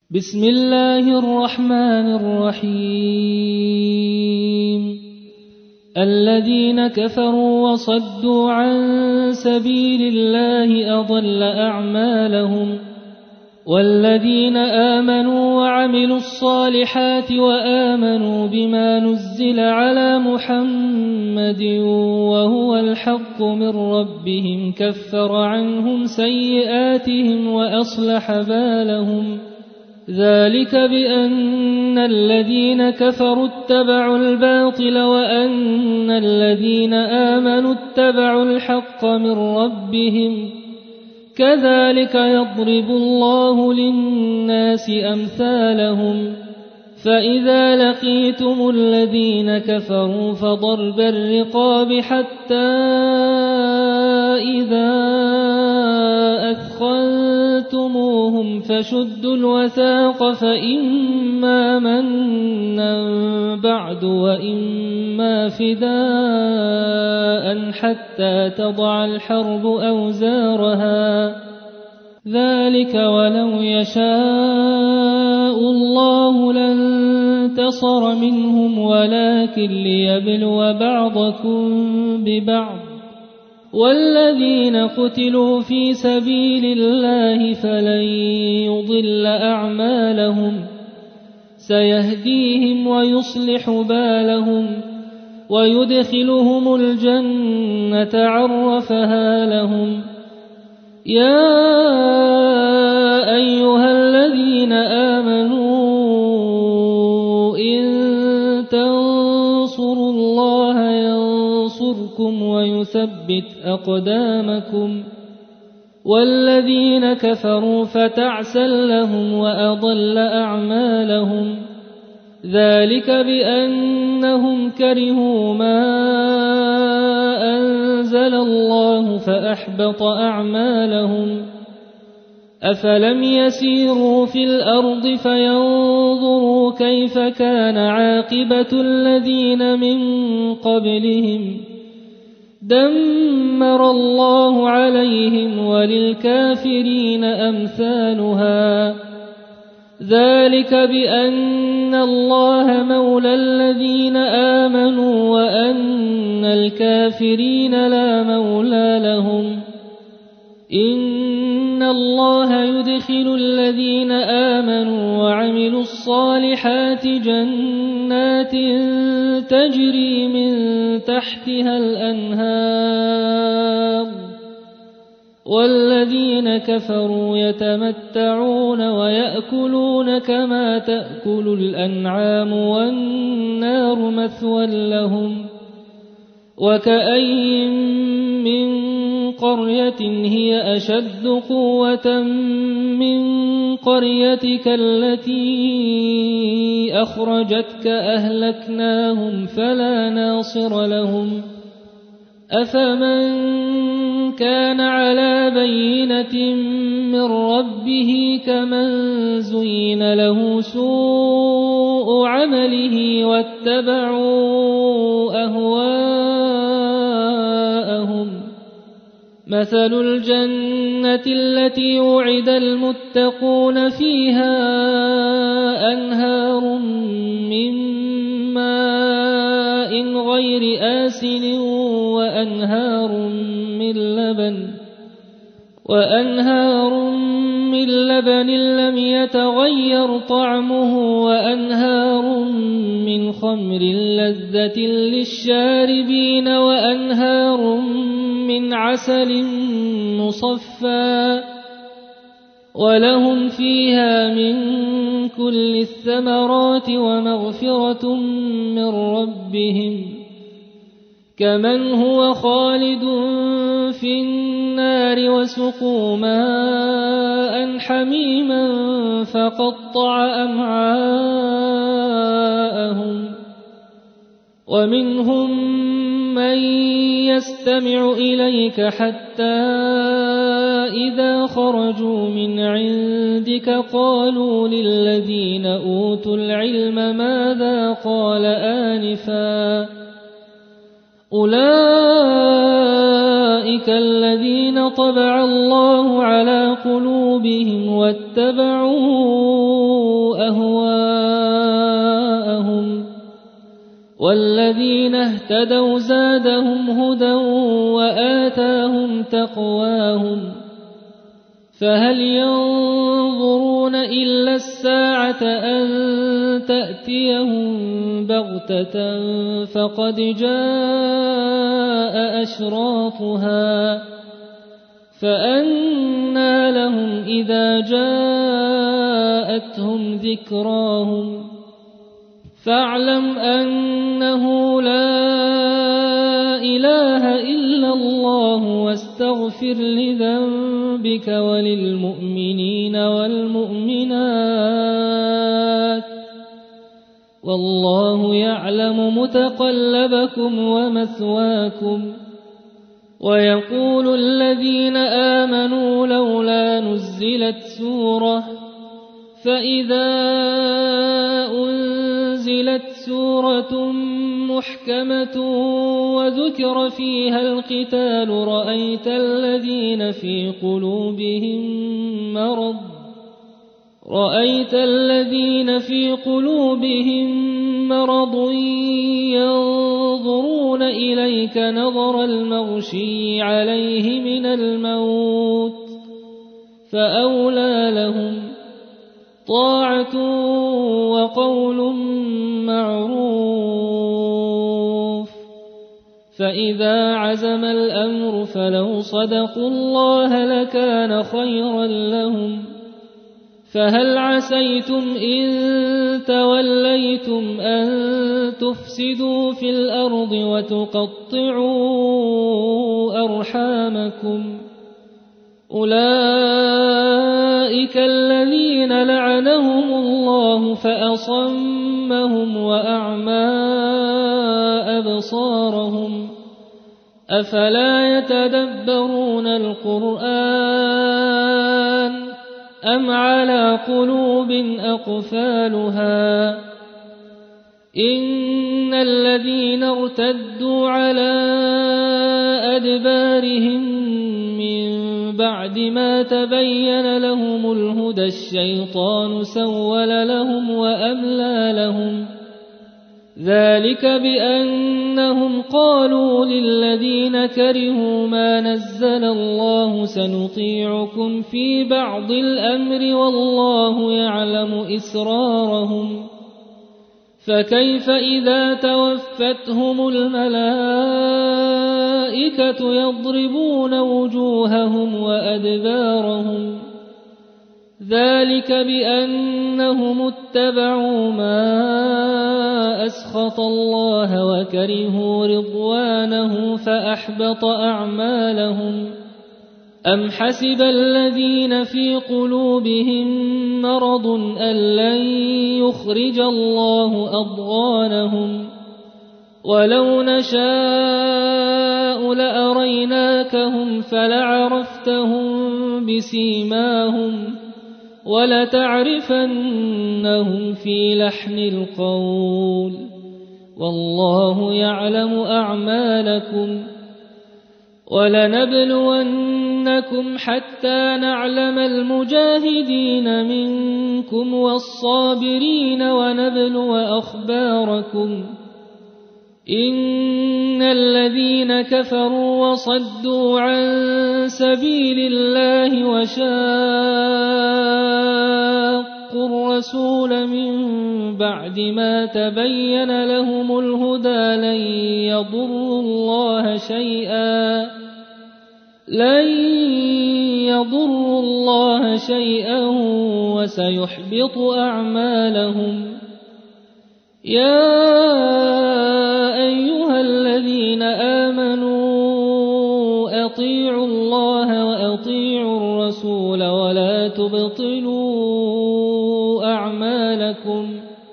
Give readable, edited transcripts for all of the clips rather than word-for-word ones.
بسم الله الرحمن الرحيم الذين كفروا وصدوا عن سبيل الله أضل أعمالهم والذين آمنوا وعملوا الصالحات وآمنوا بما نزل على محمد وهو الحق من ربهم كفر عنهم سيئاتهم وأصلح بالهم ذلك بأن الذين كفروا اتبعوا الباطل وأن الذين آمنوا اتبعوا الحق من ربهم كذلك يضرب الله للناس أمثالهم فإذا لقيتم الذين كفروا فضرب الرقاب حتى إذا أثخنتموهم فشدوا الوثاق فإما منا بعد وإما فداء حتى تضع الحرب أوزارها ذلك ولو يشاء الله لانتصر منهم ولكن ليبلو بعضكم ببعض والذين قتلوا في سبيل الله فلن يضل أعمالهم سيهديهم ويصلح بالهم ويدخلهم الجنة عرفها لهم يا أيها الذين آمنوا إن تنصروا الله ينصركم ويثبت أقدامكم والذين كفروا فتعسا لهم وأضل أعمالهم ذلك بأنهم كرهوا ما أنزل الله فأحبط أعمالهم أفلم يسيروا في الأرض فينظروا كيف كان عاقبة الذين من قبلهم دمر الله عليهم وللكافرين أمثالها ذلك بأن الله مولى الذين آمنوا وأن الكافرين لا مولى لهم إن الله يدخل الذين آمنوا وعملوا الصالحات جنات تجري من تحتها الأنهار والذين كفروا يتمتعون ويأكلون كما تأكل الأنعام والنار مثوى لهم وكأين من قرية هي أشد قوة من قريتك التي أخرجتك أهلكناهم فلا ناصر لهم أفمن كان على بينة من ربه كمن زين له سوء عمله واتبعوا أهواءهم مثل الجنة التي وعد المتقون فيها أنهار من ماء غير آسن وأنهار من لبن لم يتغير طعمه وأنهار من خمر لذة للشاربين وأنهار من عسل مصفى ولهم فيها من كل الثمرات ومغفرة من ربهم كمن هو خالد في النار وسقوا ماء حميما فقطع أمعاءهم ومنهم من يستمع إليك حتى إذا خرجوا من عندك قالوا للذين أوتوا العلم ماذا قال آنفا أولئك الذين طبع الله على قلوبهم واتبعوا أهواءهم والذين اهتدوا زادهم هدى وآتاهم تقواهم فهل ينظرون إلا الساعة أن تأتيهم بغتة فقد جاء أشراطها فأنى لهم إذا جاءتهم ذكراهم فاعلم أنه لا إله إلا الله واستغفر لذنبك وللمؤمنين والمؤمنات والله يعلم متقلبكم ومثواكم ويقول الذين آمنوا لولا نزلت سورة فإذا أنزلت سورة محكمة وذكر فيها القتال رأيت الذين في قلوبهم مرض ينظرون إليك نظر المغشي عليه من الموت فأولى لهم طاعة وقول معروف فإذا عزم الأمر فلو صدقوا الله لكان خيرا لهم فهل عسيتم إن توليتم أن تفسدوا في الأرض وتقطعوا أرحامكم أولئك الذين لعنهم الله فأصمهم وأعمى أبصارهم أفلا يتدبرون القرآن أم على قلوب أقفالها إن الذين ارتدوا على أدبارهم من بعد ما تبين لهم الهدى الشيطان سول لهم وأملى لهم ذلك بأنهم قالوا للذين كرهوا ما نزل الله سنطيعكم في بعض الأمر والله يعلم إسرارهم فكيف إذا توفتهم الملائكة يضربون وجوههم وأدبارهم ذلك بأنهم اتبعوا ما أسخط الله وكرهوا رضوانه فأحبط أعمالهم أم حسب الذين في قلوبهم مرض أن لن يخرج الله أضغانهم ولو نشاء لأريناكهم فلعرفتهم بسيماهم ولتعرفنهم في لحن القول والله يعلم أعمالكم ولنبلونكم حتى نعلم المجاهدين منكم والصابرين ونبلو أخباركم إن الذين كفروا وصدوا عن سبيل الله وشاقوا الرسول من بعد ما تبين لهم الهدى لن يضروا الله شيئا وسيحبط أعمالهم يا أيها الذين آمنوا أطيعوا الله وأطيعوا الرسول ولا تبطلوا أعمالكم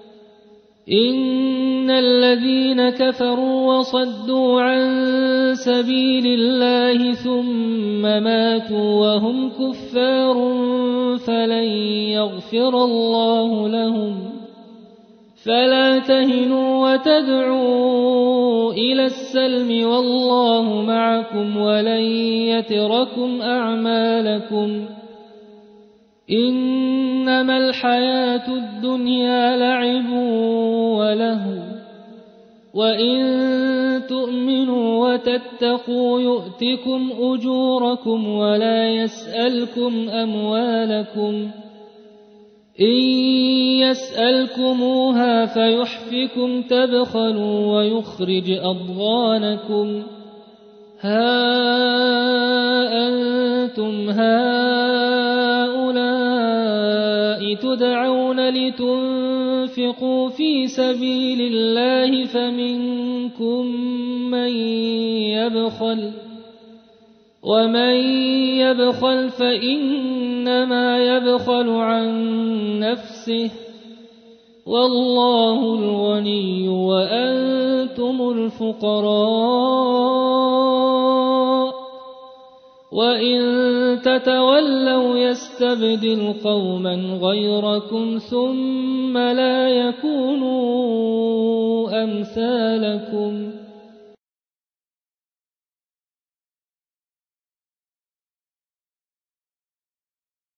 إن الذين كفروا وصدوا عن سبيل الله ثم ماتوا وهم كفار فلن يغفر الله لهم فلا تهنوا وتدعوا إلى السلم والله معكم ولن يتركم أعمالكم إنما الحياة الدنيا لعب ولهو وإن تؤمنوا وتتقوا يؤتكم أجوركم ولا يسألكم أموالكم إن يسألكموها فيحفكم تبخلوا ويخرج أضغانكم ها أنتم هؤلاء تدعون لتنفقوا في سبيل الله فمنكم من يبخل ومن يبخل فإنما يبخل عن نفسه والله الغني وأنتم الفقراء وإن تتولوا يستبدل قوما غيركم ثم لا يكونوا أمثالكم